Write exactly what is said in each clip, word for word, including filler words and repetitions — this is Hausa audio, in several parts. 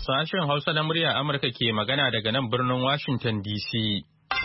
Sashen Hausa na murya Amurka ke magana daga nan birnin Washington D C.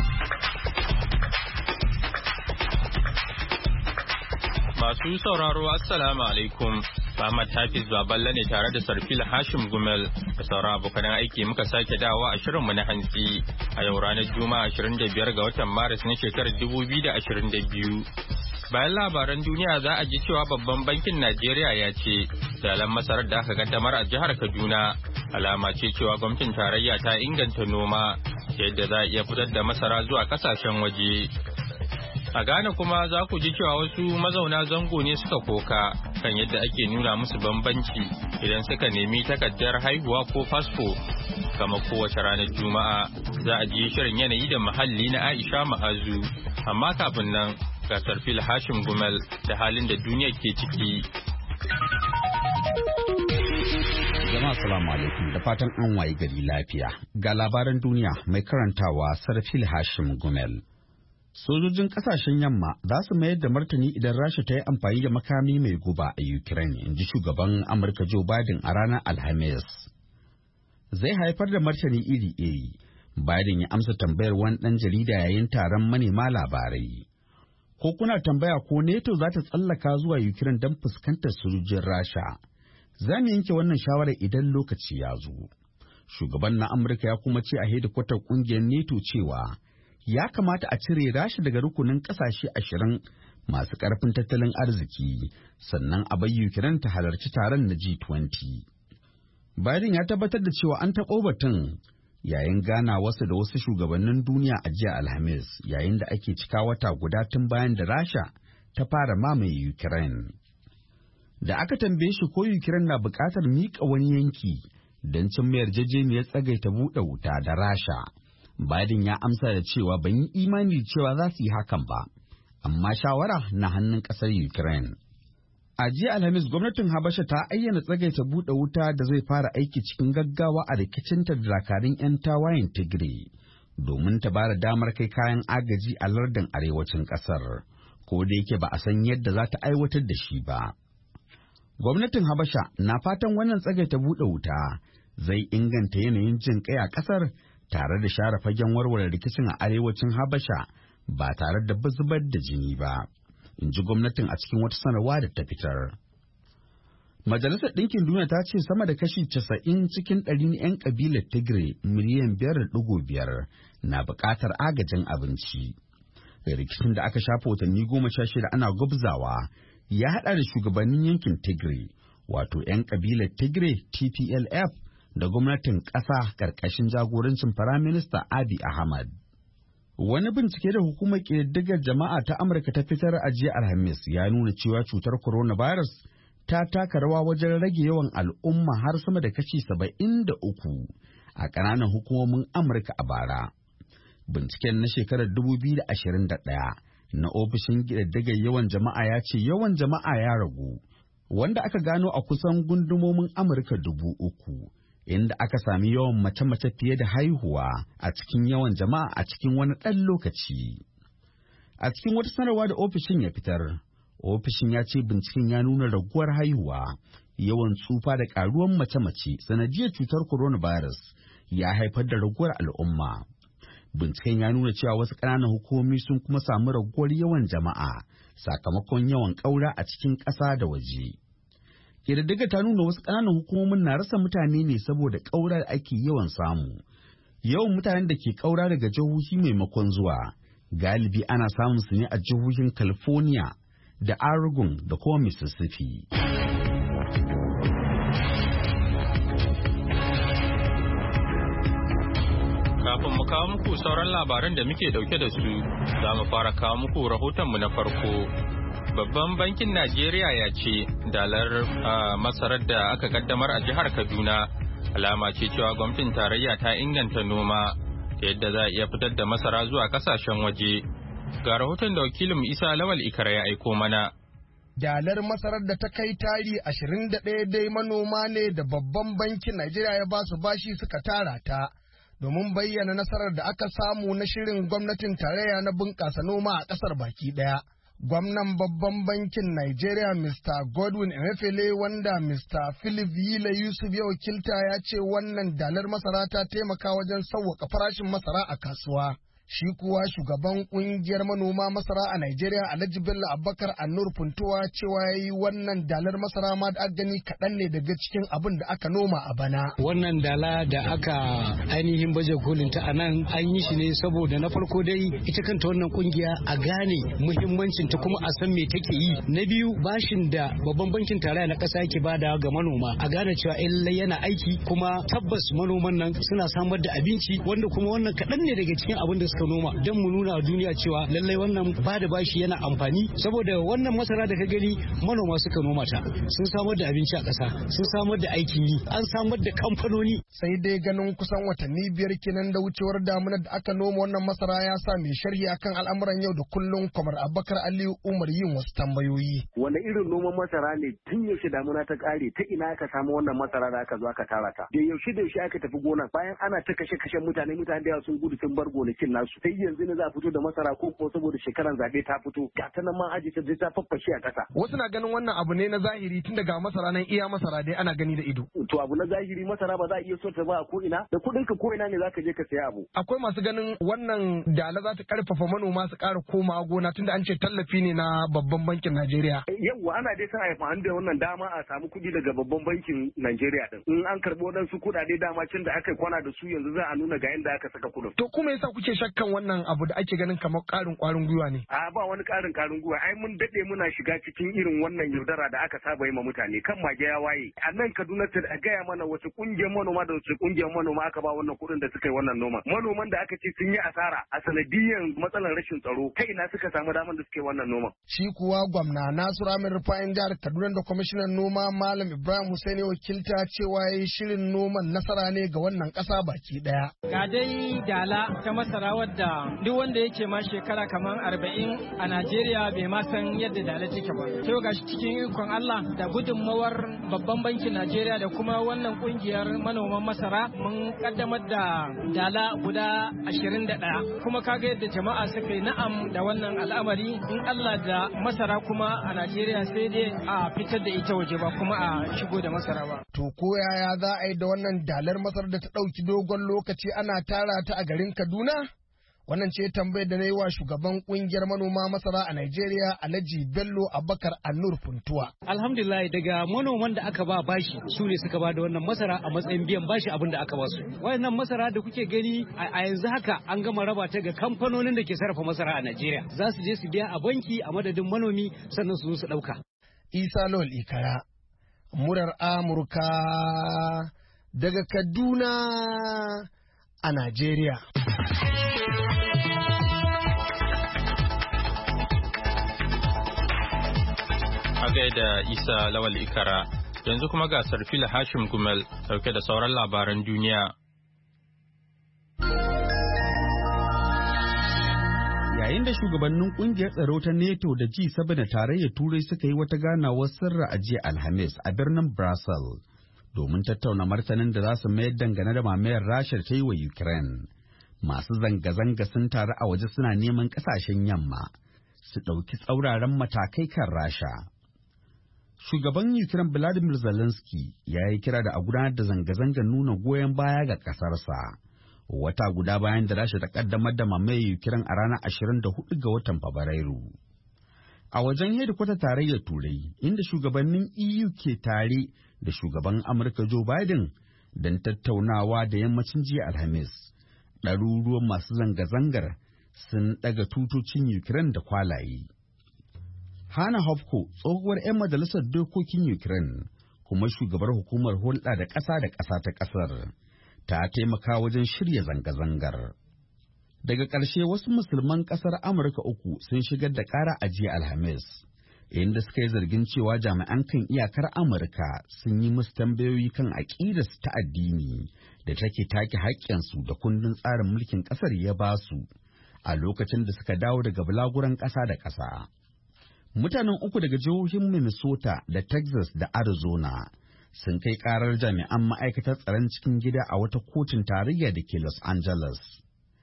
Masu sauraro Assalamu alaikum. Muhammad Hafiz Baballe ne tare da Sarfil Hashim Gumel da sauran abokan aiki muka sake dawowa a shirinmu na hantsi a yau ranar Juma'a ashirin da biyar ga watan Maris na shekarar dubu biyu da ashirin da biyu. Bayan labaran duniya za a ji cewa babban bankin Najeriya ya ce dalan masarar da aka kaddamar a jihar Kaduna alama ce cewa gwamnatin tarayya ta inganta noma ta yadda za a iya fitar da masara zuwa kasashen waje. A Ghana kuma za ku ji cewa wasu mazauna zango ne suka koka kan yadda ake nuna musu bambanci idan suka nemi takardar haihuwa ko fasfo. Kama kowace ranar Juma'a za a ji shirin yanayi da muhalli na Aisha Ma'azu. Amma kafin nan ga Sarfil Hashim Gumel da halin da duniya ke ciki. Jama'a salamu alaikum da fatan an waye gari lafiya. Ga labaran duniya mai karantawa Sarfil Hashim Gumel. Sojojin kasashen yamma za su mayar da martani idan Rasha ta yi amfani da makami mai guba a Ukraine, in ji shugaban Amurka Joe Biden a ranar Alhamis. Zai haifar da martani iri-iri. Biden ya amsa tambayar wani ɗan jarida yayin taron manema labarai. Ko kuna tambaya ko NATO za ta tsallaka zuwa Ukraine don fuskantar sojojin Rasha? Za mu yanke wannan shawarar idan lokaci ya zo. Shugaban na Amurka ya kuma ce a hedikwatar ƙungiyar NATO cewa ya kamata a cire Rasha daga rukunin ƙasashe ashirin masu ƙarfin tattalin arziki, sannan a bar Ukraine ta halarci taron na G twenty. Biden ya tabbatar da cewa an taɓo batun yayin gana wasu da wasu shugabannin duniya a jiya Alhamis, yayin da ake cika wata guda tun bayan da Rasha ta fara mamaye Ukraine. Da aka tambaye shi ko Ukraine na buƙatar miƙa wani yanki don cimma yarjejeniyar tsagaita buɗe wuta da Rasha, Biden ya amsa da cewa ban yi imani cewa za su yi hakan ba, amma shawara na hannun ƙasar Ukraine. A jiya Alhamis gwamnatin Habasha ta ayyana tsagaita buɗe wuta da zai fara aiki cikin gaggawa a rikicinta da dakarun 'yan tawayen Tigray, domin ta ba da damar kai kayan agaji a lardin arewacin ƙasar, ko da yake ba a san yadda za ta aiwatar da shi ba. Gwamnatin Habasha na fatan wannan tsagaita buɗe wuta zai inganta yanayin jin kai a ƙasar, tare da share fagen warware rikicin a arewacin Habasha ba tare da zubar da jini ba, in ji gwamnatin a cikin wata sanarwa da ta fitar. Majalisar Ɗinkin Duniya ta ce sama da kashi casa'in cikin ɗari na 'yan ƙabilar Tigray miliyan biyar da ɗigo biyar na buƙatar agajin abinci. Rikicin da aka shafa watanni goma sha shida ana gwabzawa ya haɗa da shugabannin yankin Tigray, wato 'yan ƙabilar Tigray T P L F, da gwamnatin ƙasa ƙarƙashin jagorancin Firaminista Abiy Ahmed. Wani bincike da hukumar ƙididdigar jama'a ta Amurka ta fitar a jiya Alhamis ya nuna cewa cutar coronavirus ta taka rawa wajen rage yawan al'umma har sama da kashi saba'in da uku a ƙananan hukumomin Amurka a bara. Binciken na shekarar dubu biyu da ashirin da ɗaya na ofishin ƙididdigar yawan jama'a ya ce yawan jama'a ya ragu, wanda aka gano a kusan gundumomin Amurka dubu uku. Inda aka sami yawan mace-mace fiye da haihuwa a cikin yawan jama'a a cikin wani ɗan lokaci. A cikin wata sanarwa da ofishin ya fitar, ofishin ya ce binciken ya nuna raguwar haihuwa, yawan tsufa da ƙaruwar mace-mace sanadiyar cutar coronavirus ya haifar da raguwar al'umma. Binciken ya nuna cewa wasu ƙananan hukumomi sun kuma samu raguwar yawan jama'a sakamakon yawan ƙaura a cikin ƙasa da waje. Ƙididdiga ta nuna wasu ƙananan hukumomin na rasa mutane ne saboda ƙaura da ake yawan samu. Yawan mutanen da ke ƙaura daga jihohi maimakon zuwa, galibi ana samun su ne a jihohin California da Oregon da kuma Mississippi. Kafin mu kawo muku sauran labaran da muke dauke da su, za mu fara kawo muku rahotonmu na farko. Babban bankin Najeriya ya ce dalar masarar da aka kaddamar a jihar Kaduna alama ce cewa gwamnatin tarayya ta inganta noma ta yadda za a iya fitar da masara zuwa kasashen waje. Ga rahoton da wakilin Isa Lawal Ikara ya aiko mana. Dalar masarar da ta kai tari ashirin da ɗaya dai manoma ne da babban bankin Najeriya ya ba su bashi suka tara ta domin bayyana nasarar da aka samu na shirin gwamnatin tarayya na bunƙasa noma a ƙasar baki ɗaya. Gwamnan babban bankin Nigeria Mister Godwin Emefiele wanda Mister Philip Yila Yusuf ya wakilta ya ce wannan dalar masara ta taimaka wajen sauwaka farashin masara a kasuwa. Shi kuwa shugaban kungiyar manoma masara a Najeriya Alhaji Bello Abubakar Annur Funtuwa cewa yayi wannan dalar masara ma da gani kaɗan ne daga cikin abin da aka noma a bana. Wannan dala da aka ainihin baje kolin ta anan an yi shi ne saboda na farko dai ita kanta wannan kungiya a gane muhimmancin ta kuma a san me take yi. Na biyu bashin da babban bankin tarayya na ƙasa yake bada ga manoma a gane cewa lallai yana aiki kuma tabbas manoman nan suna samar da abinci wanda kuma wannan kaɗan ne daga cikin abin da suka noma don mu nuna a duniya cewa lallai wannan ba da bashi yana amfani saboda wannan masara da ka gani manoma suka noma ta sun samar da abinci a ƙasa sun samar da aikin yi an samar da kamfanoni. Sai dai ganin kusan watanni biyar kenan da wucewar damunar da aka noma wannan masara ya sa mai sharhi akan al'amuran yau da kullum kamar Abubakar Aliyu Umar yin wasu tambayoyi. Wani irin noman masara ne tun yaushe damuna ta ƙare ta ina aka samu wannan masara da aka zo aka tara ta da yaushe da yaushe aka tafi gonan bayan ana ta kashe kashe mutane mutane da yawa sun gudu sun bar gonakin nasu. Sai yanzu ne za a fito da masara ko ko saboda shekaran zabe ta fito ga ta nan ma aji ta ta faffashe a ƙasa. Wasu na ganin wannan abu ne na zahiri tun daga masara nan iya masara dai ana gani da ido. To abu na zahiri masara ba za a iya so ta ba a ko ina da kuɗin ka ko ina ne za ka je ka saya abu. Akwai masu ganin wannan dala za ta karfafa manoma su ƙara komawa gona tunda an ce tallafi ne na babban bankin Najeriya. Yawwa ana dai son a yi da wannan dama a samu kuɗi daga babban bankin Najeriya din. In an karɓi waɗansu kuɗaɗe dama can da aka kwana da su yanzu za a nuna ga yadda aka saka kuɗin. To kuma yasa kuke shakkan wannan abu da ake ganin kamar ƙarin ƙwarin gwiwa ne? A ba wani ƙarin ƙwarin gwiwa ai mun daɗe muna shiga cikin irin wannan yaudara da aka saba yi ma mutane kan mage ya waye. A nan Kaduna ta a gaya mana wace ƙungiyar manoma da wace ƙungiyar manoma aka ba wannan kuɗin da suka yi wannan noman. Manoman da aka ce sun yi asara a sanadiyyar matsalar rashin tsaro kai ina suka samu damar da suke wannan noman. Shi kuwa gwamna Nasiru Amir Rufa'in jihar Kaduna da kwamishinan noma Malam Ibrahim Hussein wakilta cewa yayi shirin noman nasara ne ga wannan ƙasa baki ɗaya. Ga dai dala ta masara wadda duk wanda yake ma shekara kamar arba'in a Najeriya bai ma san yadda dala take ba. Sai ga shi cikin ikon Allah da gudunmawar babban bankin Najeriya da kuma wannan kungiyar manoman masara mun kaddamar da dala guda ashirin da ɗaya. Kuma kaga yadda jama'a suka yi na'am da wannan al'amari in Allah da masara kuma a Najeriya sai dai a fitar da ita waje ba kuma a shigo da masara ba. To ko yaya za a yi da wannan dalar masar da ta ɗauki dogon lokaci ana tara ta a garin Kaduna? Wannan ce tambayar da na yi wa shugaban kungiyar manoma masara a Najeriya Alhaji Bello Abubakar Annur Funtuwa. Alhamdulillah daga manoman da aka ba bashi su ne suka ba da wannan masara a matsayin biyan bashi abin da aka ba su. Wannan masara da kuke gani a yanzu haka an gama raba ta ga kamfanonin da ke sarrafa masara a Najeriya. Za su je su biya a banki a madadin manomi sannan su zo su ɗauka. Isa Lol Ikara, murar Amurka daga Kaduna a Najeriya. A gaida Isa Lawal Ikara, yanzu kuma ga Sarfila Hashim Gumel dauke da sauran labaran duniya. Yayin da shugabannin kungiyar tsaro ta NATO da G saba da tarayyar Turai suka yi wata ganawar sirra a jiya Alhamis a birnin Brussels domin tattauna martanin da za su mayar dangane da mamayar Rasha ta yi wa Ukraine. Masu zanga-zanga sun taru a waje suna neman kasashen yamma su ɗauki tsauraran matakai kan Rasha. Shugaban Ukraine Vladimir Zelensky ya yi kira da a gudanar da zanga-zangar nuna goyon baya ga ƙasarsa. Wata guda bayan da Rasha ta kaddamar da mamaye Ukraine a ranar ashirin da hudu ga watan Fabrairu. A wajen hedikwatar tarayyar Turai, inda shugabannin E U ke tare da shugaban Amurka Joe Biden don tattaunawa da yammacin jiya Alhamis, ɗaruruwan masu zanga-zangar sun ɗaga tutocin Ukraine da kwalaye. Hana Hofko, tsohuwar 'yan majalisar dokokin Ukraine, kuma shugabar hukumar hulɗa da ƙasa da ƙasa ta ƙasar, ta taimaka wajen shirya zanga-zangar. Daga ƙarshe wasu musulman ƙasar Amurka uku sun shigar da ƙara a jiya Alhamis, inda suka yi zargin cewa jami'an kan iyakar Amurka sun yi musu tambayoyi kan aƙidarsu ta addini da take take haƙƙinsu da kundin tsarin mulkin ƙasar ya ba su a lokacin da suka dawo daga bulaguran ƙasa da ƙasa. Mutanen uku daga jihohin Minnesota da Texas da Arizona sun kai karar jami'an ma'aikatar tsaron cikin gida a wata kotun tarayya da ke Los Angeles.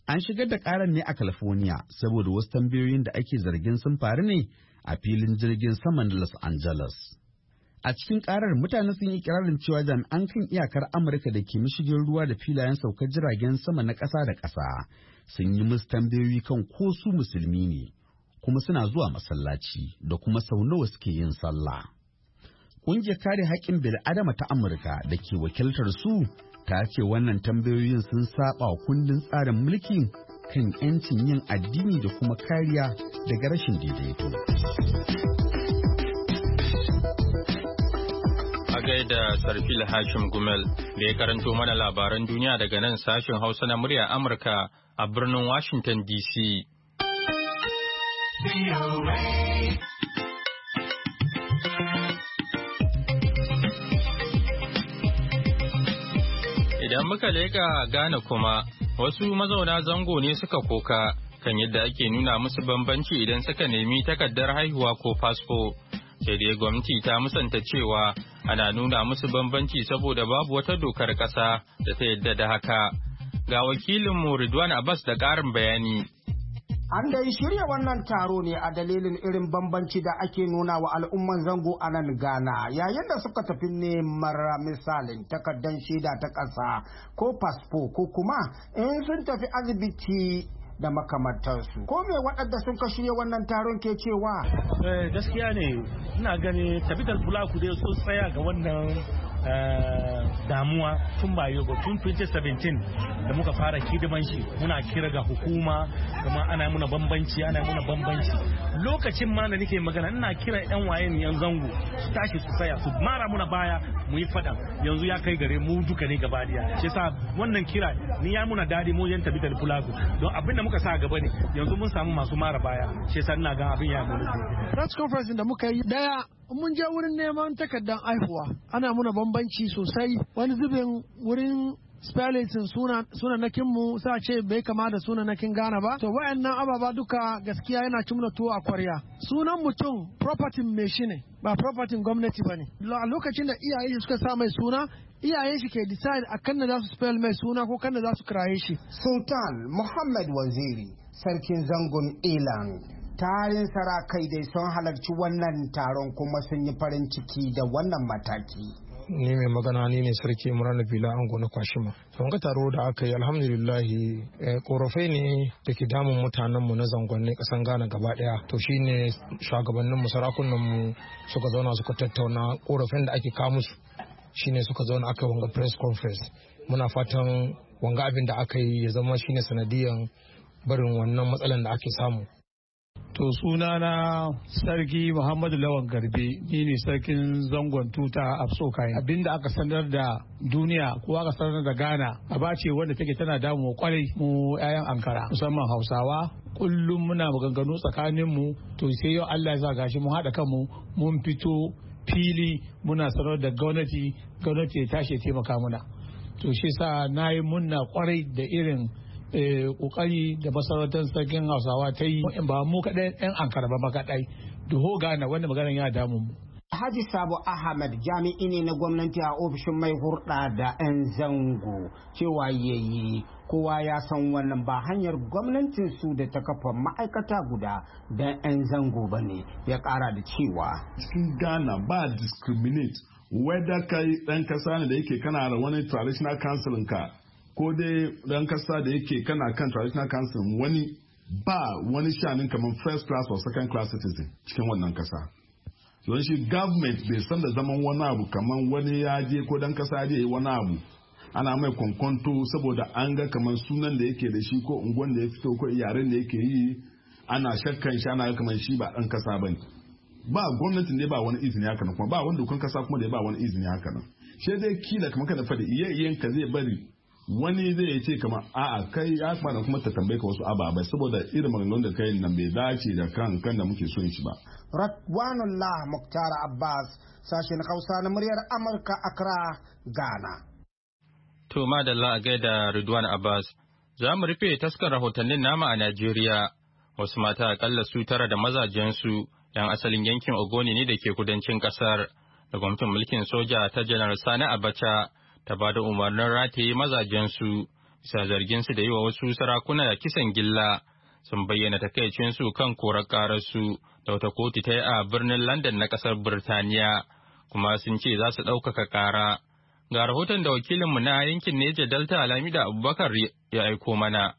An shigar da ƙarar ne a California saboda wasu tambayoyin da ake zargin sun faru ne a filin jirgin saman Los Angeles. A cikin ƙarar mutane sun yi ikirarin cewa jami'an kan iyakar Amurka da ke mashigin ruwa da filayen saukar jiragen sama na ƙasa da ƙasa sun yi musu tambayoyi kan ko su musulmi ne, kuma suna zuwa masallaci da kuma sau nawa suke yin sallah. Ƙungiyar kare haƙƙin bil'adama ta Amurka da ke wakiltar su ta ce wannan tambayoyin sun saba wa kundin tsarin mulki kan 'yancin yin addini da kuma kariya daga rashin daidaito. A gaida Sarfil Hashim Gumel da ya karanto mana labaran duniya daga nan sashen Hausa na murya Amurka a birnin Washington D C. Idan muka leƙa Ghana kuma, wasu mazauna zango ne suka koka kan yadda ake nuna musu bambanci idan suka nemi takardar haihuwa ko fasfo. Sai dai gwamnati ta musanta cewa ana nuna musu bambanci saboda babu wata dokar ƙasa da ta yadda da haka. Ga wakilinmu Ridwan Abbas da ƙarin bayani. An dai shirya wannan taro ne a dalilin irin bambanci da ake nuna wa al'umman zango a nan Ghana yayin da suka tafi neman misalin takardar shaida ta ƙasa ko fasfo ko kuma in sun tafi asibiti da makamantarsu. Ko me waɗanda sun ka shirya wannan taron ke cewa? Eh, gaskiya ne, ina gani tabital fulaku dai sun tsaya ga wannan damuwa tun ba yau tun twenty seventeen da muka fara hidiman shi muna kira ga hukuma kuma ana muna bambanci ana muna bambanci lokacin ma da nake magana ina kira yan wayen yan zango su tashi su tsaya su mara muna baya mu yi fada yanzu ya kai gare mu duka ne gaba daya shi yasa wannan kira ni ya muna dadi mu yan tabital fulaku don abin da muka sa gaba ne yanzu mun samu masu mara baya shi yasa ina ga abin ya mu press conference da muka yi daya mun je wurin neman takardar aihuwa ana muna bambanci sosai wani zubin wurin spelling suna suna nakin mu sa ce bai kama da suna nakin Ghana ba to wayannan ababa duka gaskiya yana cimna tuwo a kwarya sunan mutum property mai shi ne ba property gwamnati bane a lokacin da iyaye suka sa mai suna iyayen shi ke decide akan da za su spell mai suna ko kan da za su kiraye shi. Sultan Muhammad Waziri sarkin zangon Elan tarin sarakai dai sun halarci wannan taron kuma sun yi farin ciki da wannan mataki. Ni mai magana ni ne sarki Murana Bila Ango na Kwashima. Sun ga taro da aka yi alhamdulillahi korafai ne da ke damun mutanen mu na zangonnin kasan Ghana gaba daya. To shine shugabannin mu sarakunan mu suka zauna suka tattauna korafin da ake kawo musu. Shine suka zauna aka wanga press conference. Muna fatan wanga abin da aka yi ya zama shine sanadiyan barin wannan matsalan da ake samu. To sunana Sarki Muhammadu Lawan Garbe, ni ne sarkin zangon tuta a Sokai. Abinda aka sanar da duniya ko aka sanar da Ghana a bace wanda take tana damu kwarai mu 'ya'yan Ankara musamman Hausawa. Kullum muna maganganu tsakanin mu to sai yau Allah ya sa gashi mun haɗa kanmu mun fito fili muna sanar da gwamnati gwamnati ya tashi taimaka muna. To shi sa nayi munna kwarai da irin kokari da masarautar sarkin Hausawa ta yi ba mu kaɗai yan Ankara ba makaɗai duho Ghana wanda maganar ya damu mu. Haji Sabo Ahmad jami'i ne na gwamnati a ofishin mai hurɗa da 'yan zango cewa yayi kowa ya san wannan ba hanyar gwamnatin su da ta kafa ma'aikata guda da 'yan zango ba ne ya ƙara da cewa. Cikin Ghana ba discriminate whether kai ɗan kasa ne da yake kana da wani traditional council ka ko dai dan kasa da yake kana kan traditional council wani ba wani shanin kamar first class or second class citizen cikin wannan kasa don shi government bai san da zaman wani abu kamar wani ya je ko dan kasa ya yi wani abu ana mai kwankwanto saboda an ga kamar sunan da yake da shi ko unguwan da ya fito ko yaren da yake yi ana shakkan shi ana kamar shi ba dan kasa bane ba gwamnatin ne ba wani izini haka nan kuma ba wani dokan kasa kuma da ba wani izini haka nan shi dai kila kamar kana fada iye iyen ka zai bari wani zai ce kama a'a kai ya kamata kuma ta tambaye ka wasu ababai saboda irin maganganun da kai nan bai dace da kan kan da muke son shi ba. Radwanullah Muktar Abbas sashen Hausa na muryar Amurka Accra Ghana. To madalla a gaida Ridwan Abbas za mu rufe taskar rahotannin nama a Najeriya wasu mata akalla su tara da mazajensu yan asalin yankin Ogoni ne da ke kudancin kasar da gwamnatin mulkin soja ta Janar Sani Abacha ta ba da umarnin rataye mazajensu bisa zargin su da yi wa wasu sarakuna kisan gilla sun bayyana takaicinsu kan korar ƙararsu da wata kotu ta yi a birnin London na ƙasar Birtaniya, kuma sun ce za su ɗaukaka ƙara. Ga rahoton da wakilinmu na yankin Neja Delta Lamida Abubakar ya aiko mana.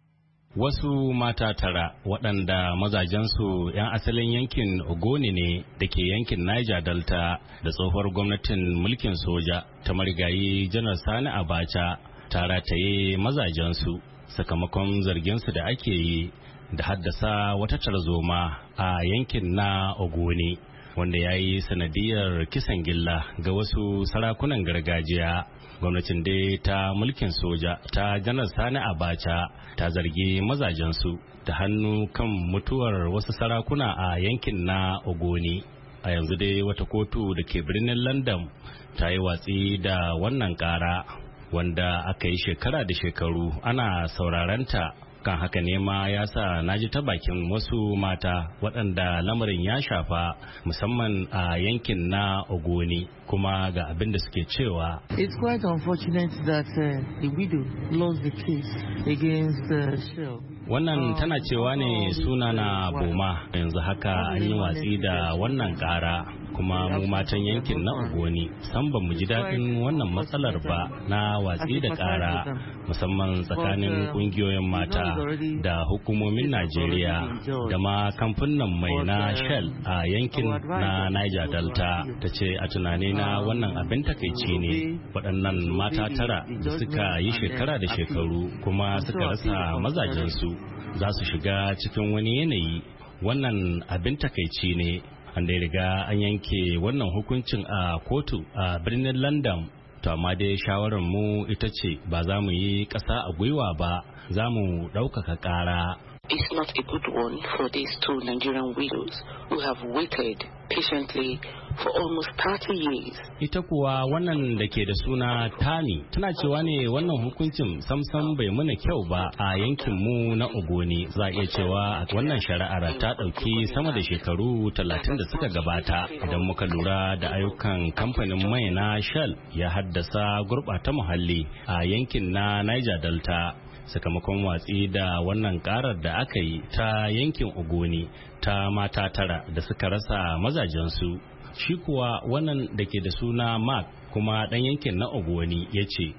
Wasu mata tara waɗanda mazajensu 'yan asalin yankin Ogoni ne da ke yankin Niger Delta da tsohuwar gwamnatin mulkin soja ta marigayi Janar Sani Abacha ta rataye mazajensu sakamakon zarginsu da ake yi da haddasa wata tarzoma a yankin na Ogoni wanda ya yi sanadiyar kisan gilla ga wasu sarakunan gargajiya. Gwamnatin dai ta mulkin soja ta Janar Sani Abacha ta zargi mazajensu da hannu kan mutuwar wasu sarakuna a yankin na Ogoni. A yanzu dai wata kotu da ke birnin London ta yi watsi da wannan kara wanda aka yi shekara da shekaru ana saurarenta. Kan haka ne ma ya sa na ji ta bakin wasu mata waɗanda lamarin ya shafa musamman a yankin na Ogoni, kuma ga abin da suke cewa. It's quite unfortunate that uh, the widow lost the case against uh, Shell. Wannan tana cewa ne suna na Boma, yanzu haka an yi watsi da wannan ƙara, kuma mu matan yankin na Ogoni san ba mu ji daɗin wannan matsalar ba na watsi da ƙara, musamman tsakanin ƙungiyoyin mata da hukumomin Najeriya da ma kamfanin mai na Shell a yankin na Niger Delta. Ta ce a tunani na wannan abin takaici ne, waɗannan mata tara da suka yi shekara da shekaru kuma suka rasa mazajensu za su shiga cikin wani yanayi. Wannan abin takaici ne. An dai riga an yanke wannan hukuncin a kotu a birnin London, to amma dai shawarar mu ita ce ba za mu yi ƙasa a gwiwa ba, za mu ɗaukaka ƙara. It's not a good one for these two Nigerian widows who have waited patiently for almost thirty years. Ita kuwa wannan da ke da suna Tani tana cewa ne wannan hukuncin samsam bai muna kyau ba a yankin mu na Ogoni. Za a iya cewa wannan shari'ar ta ɗauki sama da shekaru talatin da suka gabata. Idan muka lura da ayyukan kamfanin mai na Shell ya haddasa gurɓata muhalli a yankin na Niger Delta. Sakamakon watsi da wannan karar da aka yi ta yankin Ogoni ta mata tara da suka rasa mazajensu. Shi kuwa wannan da ke da suna Mark kuma ɗan yankin na Ogoni ya ce,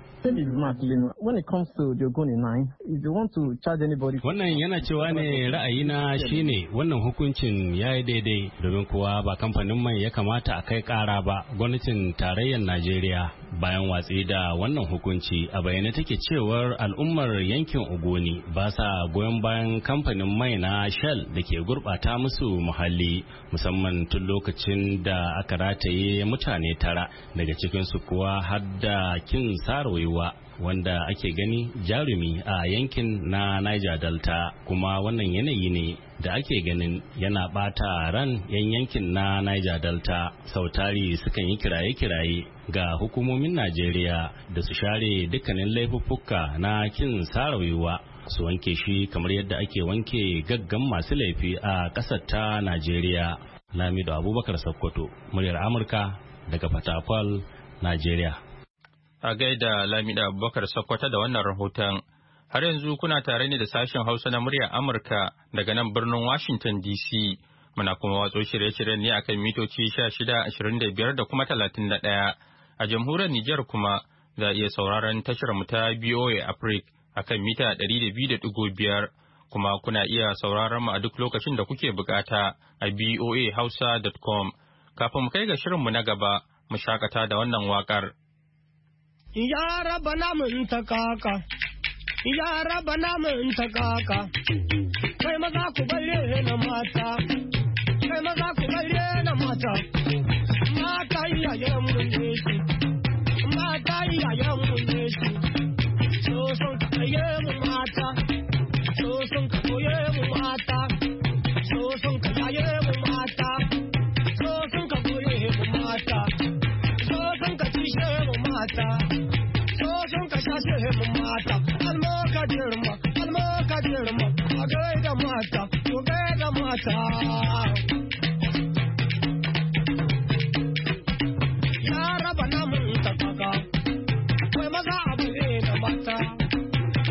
Wannan yana cewa ne ra'ayina shine wannan hukuncin ya yi daidai, domin kuwa ba kamfanin mai ya kamata a kai kara ba, gwamnatin tarayyar Najeriya. Bayan watsi da wannan hukunci a bayyane take cewar al'ummar yankin Ogoni ba sa goyon bayan kamfanin mai na Shell da ke gurɓata musu muhalli, musamman tun lokacin da aka rataye mutane tara daga cikinsu kuwa har da kin sarwaiwa wanda ake gani jarumi a yankin na Niger Delta. Kuma wannan yanayi ne da ake ganin yana bata ran yan yankin na Niger Delta. Sautari sukan yi kiraye-kiraye ga hukumomin Najeriya da su share dukkanin laifuffuka na kin sarawewa, su wanke shi kamar yadda ake wanke gaggan masu laifi a ƙasar ta Najeriya. Lamido Abubakar Sokoto, muryar Amurka daga Fatakwal, Najeriya. A gaida Lamida Abubakar Sokoto da wannan rahoton. Har yanzu kuna tare ne da sashen Hausa na muryar Amurka daga nan birnin Washington D C. Muna kuma watso shirye-shiryen ne akan mitoci sha shida, ashirin da biyar da kuma talatin da ɗaya. A jamhuriyar Nijar kuma za a iya sauraron tashar mu ta B O A Africa akan mita ɗari da biyu da ɗigo biyar. Kuma kuna iya sauraron mu a duk lokacin da kuke bukata a B O A hausa dot com. Kafin mu kai ga shirinmu na gaba, mu shakata da wannan waƙar. Ya raba namun ta kaka, ya raba namun ta kaka, kai maza ku bare na mata, kai maza ku bare na mata, mata iyayen munne su, mata iyayen munne su, so son ka kaye mu mata, so son ka koye mu mata, so son ka yaye mu mata, so son ka koye mu mata, so son ka cishe mu mata. Mu mata, almo ka girma, almo ka girma, a gaida mata, to gaida mata. Ya raba namun ta kaka, kai maza abu ne da mata,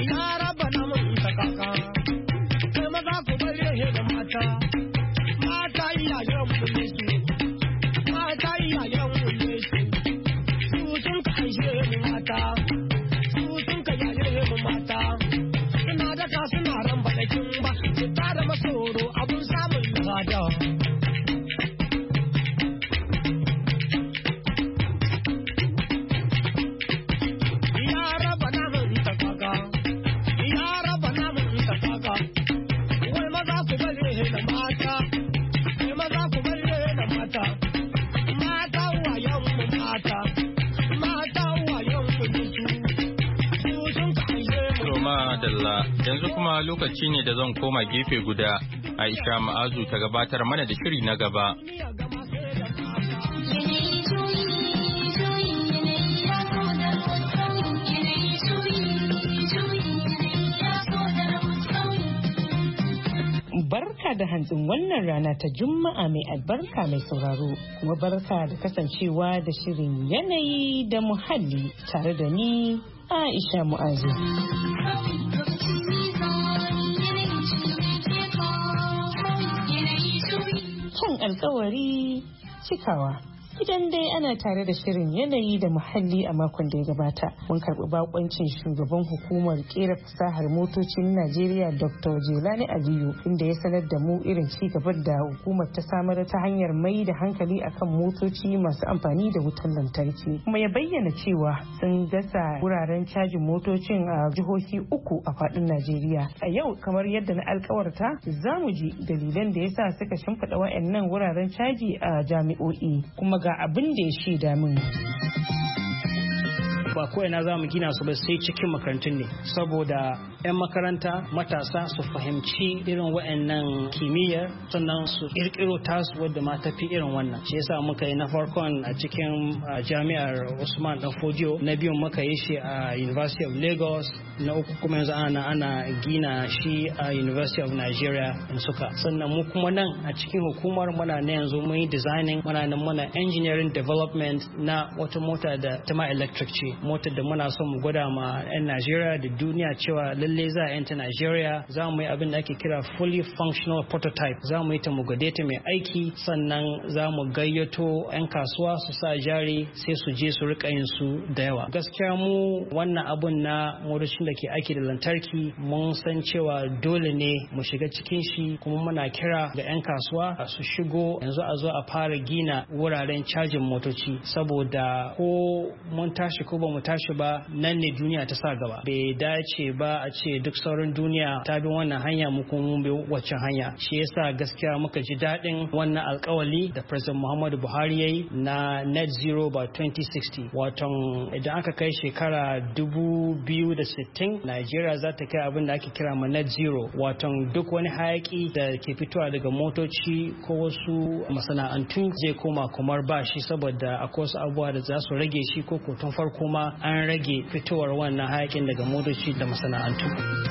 yanzu kuma lokaci ne da zan koma gefe guda Aisha Ma'azu ta gabatar mana da shiri na gaba. Barka da hantsin wannan rana ta Juma'a mai albarka mai sauraro, kuma barka da kasancewa da shirin yanayi da muhalli tare da ni Aisha Mu'azu. Kan alkawari cikawa. Idan dai ana tare da shirin yanayi da muhalli a makon da ya gabata, mun karɓi bakoncin shugaban hukumar kera fasahar motocin Najeriya Doctor Jelani Aliyu, inda ya sanar da mu irin ci gaban da hukumar ta samar ta hanyar mai da hankali akan motoci masu amfani da wutar lantarki. Kuma ya bayyana cewa sun gasa wuraren cajin motocin a jihohi uku a faɗin Najeriya. A yau, kamar yadda na alkawarta, za mu ji dalilan da yasa suka shimfiɗa wa'annan wuraren caji a jami'o'i. Kuma ga abin da ya shaida min. Ba ko ina za mu gina su ba sai cikin makarantun ne, saboda 'yan makaranta matasa su fahimci irin wa'annan kimiyyar, sannan su kirkiro tasu wadda ma tafi irin wannan. Shi yasa muka yi na farkon a cikin jami'ar Usman Dan Fodio, na biyun muka yi shi a University of Lagos, na uku kuma yanzu ana ana gina shi a University of Nigeria in Suka. Sannan mu kuma nan a cikin hukumar muna na yanzu mun yi designing, muna nan muna engineering development na wata mota da ta ma electric ce, motar da muna son mu gwada ma 'yan Najeriya da duniya cewa lalle za a yanta Najeriya. Za mu yi abin da ake kira fully functional prototype, za mu yi ta mu gwade ta mai aiki, sannan za mu gayyato 'yan kasuwa su sa jari sai su je su rika yin su da yawa. Gaskiya mu wannan abun na motocin da ke aiki da lantarki mun san cewa dole ne mu shiga cikin shi, kuma muna kira ga 'yan kasuwa su shigo yanzu a zo a fara gina wuraren cajin motoci, saboda ko mun tashi ko ba mu tashi ba nan ne duniya ta sa gaba. Bai dace ba a ce duk sauran duniya ta bi wannan hanya mu kuma mun bi wacce hanya. Shi yasa gaskiya muka ji daɗin wannan alkawali da President Muhammadu Buhari yayi na net zero by twenty sixty. Waton idan aka kai shekara dubu biyu da sittin, Najeriya za ta kai abin da ake kira ma net zero. Waton duk wani hayaki da ke fitowa daga motoci ko wasu masana'antu zai koma kamar ba shi, saboda akwai wasu abubuwa da za su rage shi, ko ko tun farko ma an rage fitowar wannan hayakin daga motoci da masana'antu.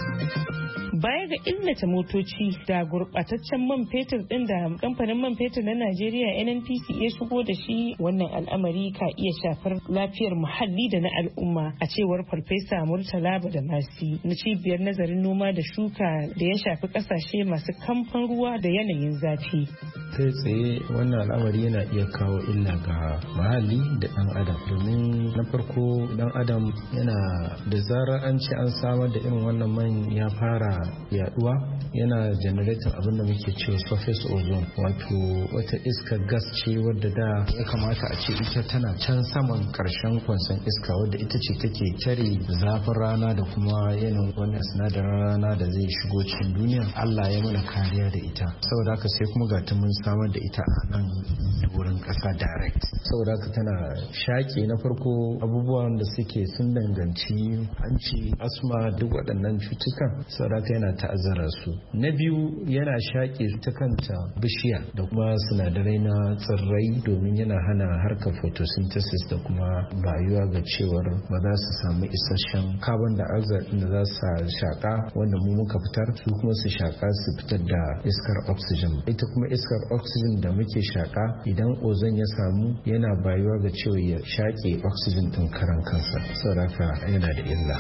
Baya ga illata motoci da gurbataccen man fetur din da kamfanin man fetur na Najeriya N N P C ya shigo da shi, wannan al'amari ka iya shafar lafiyar muhalli da na al'umma, a cewar Farfesa Murtala Badamasi na cibiyar nazarin noma da shuka da ya shafi kasashe masu kamfan ruwa da yanayin zafi. Kai tsaye wannan al'amari yana iya kawo illa ga muhalli da dan adam, domin na farko dan adam yana da zarar an ce an samar da irin wannan man ya fara yaduwa, yana generating abin da muke cewa surface ozone, wato wata iska gas ce wadda da ya kamata a ce ita tana can saman karshen kwanson iska, wadda ita ce take tare zafin rana da kuma yanayin wannan sinadarin rana da zai shigo cikin duniya. Allah ya mana kariya da ita, saboda haka sai kuma ga ta mun samar da ita a nan wurin kasa direct. Saboda haka tana shaƙe na farko abubuwan da suke sun danganci hanci, asma, duk waɗannan cutukan, saboda haka yana ta'azzara su. Na biyu yana shaƙe ta kanta bishiya da kuma sinadarai na tsirrai, domin yana hana harkar photosynthesis da kuma bayuwa ga cewar ba za su samu isasshen carbon dioxide da za su shaƙa wanda mu muka fitar, su kuma su shaƙa su fitar da iskar oxygen. Ita kuma iskar oxygen da muke shaƙa, idan ozon ya samu yana bayuwa ga cewa ya shaƙe oxygen ɗin karan kansa, saboda haka yana da illa.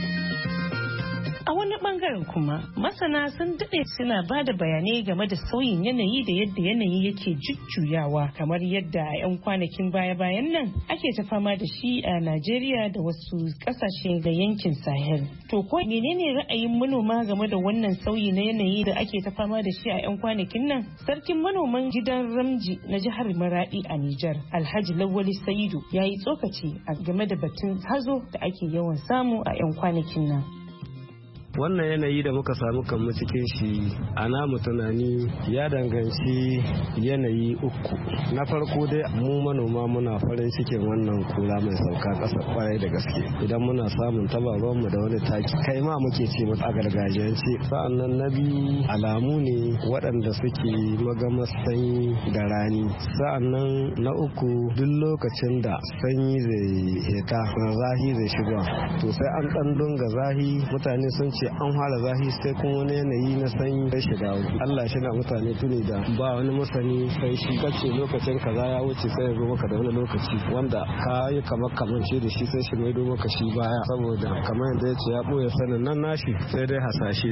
A wani bangaren kuma masana sun daɗe suna ba da bayanai game da sauyin yanayi da yadda yanayi yake jujjuyawa, kamar yadda a 'yan kwanakin baya-bayan nan ake ta fama da shi a Najeriya da wasu ƙasashe da yankin Sahel. To ko menene ra'ayin manoma game da wannan sauyi na yanayi da ake ta fama da shi a 'yan kwanakin nan? Sarkin manoman gidan Ramji na jihar Maradi a Nijar, Alhaji Lawali Saidu, ya yi tsokaci a game da batun hazo da ake yawan samu a 'yan kwanakin nan. Wannan yanayi da muka samu kanmu cikin shi a namu tunani ya danganci yanayi uku. Na farko dai mu manoma muna farin cikin wannan kura mai sauka ƙasa kwarai da gaske. Idan muna samun tabaronmu da wani taki kai ma muke ce mata a gargajiyance. Sa'annan na biyu alamu ne waɗanda suke magamar sanyi da rani. Sa'annan na uku duk lokacin da sanyi zai heta na zahi zai shiga to sai an ɗan dunga zahi mutane sun ce an fara zahi sai kuma wani yanayi na sanyi sai shiga Allah shi na mutane tuni da ba wani masani sai shi kace lokacin kaza ya wuce sai ya zo maka da wani lokaci wanda ka yi kamar kamance da shi sai shi mai do maka shi baya saboda kamar yadda ya ce ya ɓoye sanin nan nashi sai dai hasashe.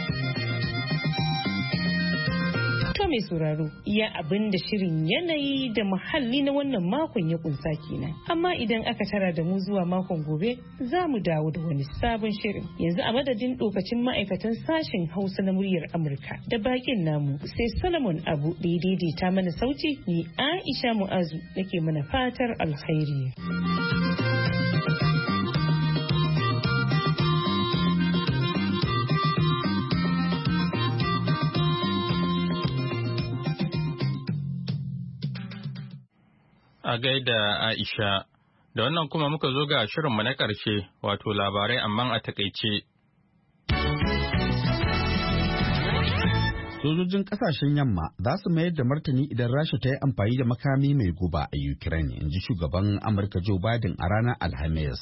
mai sauraro iya abin da shirin yanayi da muhalli na wannan makon ya kunsa kenan amma idan aka tara da mu zuwa makon gobe za mu dawo da wani sabon shirin yanzu a madadin dokacin ma'aikatan sashen hausa na muryar amurka da bakin namu sai solomon abu da ya daidaita mana sauti ni aisha mu'azu nake mana fatar alkhairi. A gaida Aisha, da wannan kuma muka zo ga shirinmu na ƙarshe wato labarai amma a takaice. Sojojin ƙasashen yamma za su mayar da martani idan Rasha ta yi amfani da makami mai guba a Ukraine, in ji shugaban Amurka Joe Biden a ranar Alhamis.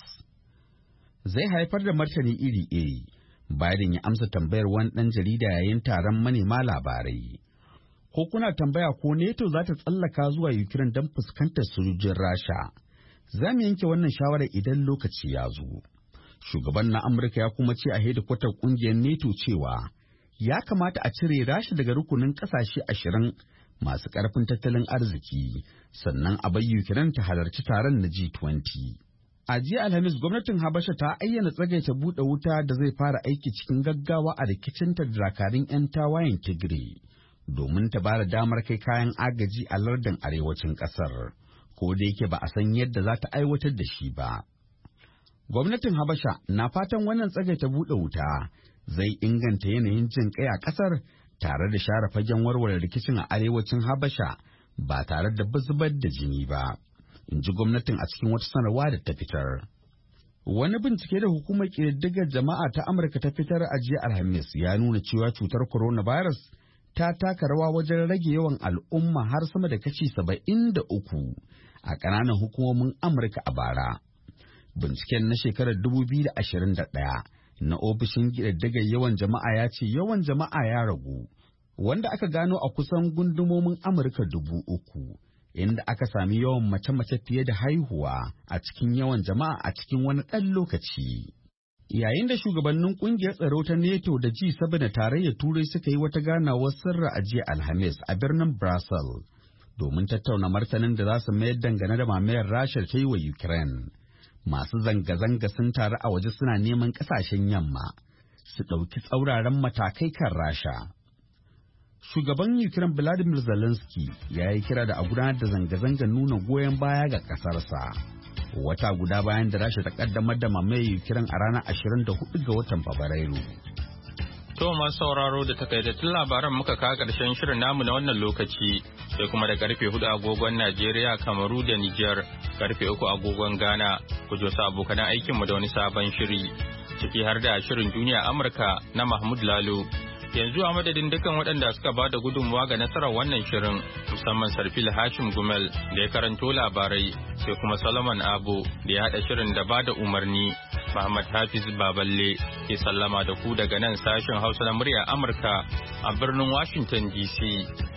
Zai haifar da martani iri-iri. Biden ya amsa tambayar wani ɗan jarida yayin taron manema labarai. Ko kuna tambaya ko NATO za ta tsallaka zuwa Ukraine don fuskantar sojojin Rasha? Za mu yanke wannan shawarar idan lokaci ya zo. Shugaban na Amurka ya kuma ce a hedikwatar ƙungiyar NATO cewa ya kamata a cire Rasha daga rukunin ƙasashe ashirin masu ƙarfin tattalin arziki, sannan a bar Ukraine ta halarci taron na G twenty. A jiya Alhamis gwamnatin Habasha ta ayyana tsagaita buɗe wuta da zai fara aiki cikin gaggawa a rikicinta da dakarun 'yan tawayen Tigray. Domin ta bada damar kai kayan agaji a lardin arewacin ƙasar, ko da yake ba a san yadda za ta aiwatar da shi ba. Gwamnatin Habasha na fatan wannan tsagaita buɗe wuta zai inganta yanayin jin kai a ƙasar tare da share fagen warware rikicin a arewacin Habasha ba tare da zubar da jini ba, in ji gwamnatin a cikin wata sanarwa da ta fitar. Wani bincike da hukumar ƙididdigar jama'a ta Amurka ta fitar a jiya Alhamis ya nuna cewa cutar coronavirus ta taka rawa wajen rage yawan al'umma har sama da kashi saba'in da uku a ƙananan hukumomin Amurka a bara. Binciken na shekarar dubu biyu da ashirin da ɗaya na ofishin ƙididdigar yawan jama'a ya ce yawan jama'a ya ragu, wanda aka gano a kusan gundumomin Amurka dubu uku, inda aka sami yawan mace-mace fiye da haihuwa a cikin yawan jama'a a cikin wani ɗan lokaci. Yayin da shugabannin kungiyar tsaro ta NATO da G seven na tarayyar Turai suka yi wata ganawar sirri a jiya Alhamis a birnin Brussels domin tattauna martanin da za su mayar dangane da mamayar Rasha ta yi wa Ukraine. Masu zanga-zanga sun taru a waje suna neman kasashen yamma su ɗauki tsauraran matakai kan Rasha. Shugaban Ukraine Vladimir Zelensky ya yi kira da a gudanar da zanga-zangar nuna goyon baya ga ƙasarsa. Wata guda bayan da Rasha ta kaddamar da mamaye Ukraine a ranar ashirin da hudu ga watan Fabrairu. To masu sauraro da takaitattun labaran muka kawo ƙarshen shirin namu na wannan lokaci, sai kuma da karfe hudu agogon Najeriya, Kamaru da Nijar, karfe uku agogon Ghana, ku jo sa abokan aikinmu da wani sabon shiri, ciki har da shirin duniya Amurka na Mahmud Lalo. Yanzu a madadin dukkan waɗanda suka ba da gudunmawa ga nasarar wannan shirin, musamman Sarfil Hashim Gumel da ya karanto labarai, sai kuma Solomon Abo da ya haɗa shirin da ba da umarni. Muhammad Hafiz Baballe ke sallama da ku daga nan sashen Hausa na murya Amurka a birnin Washington D C.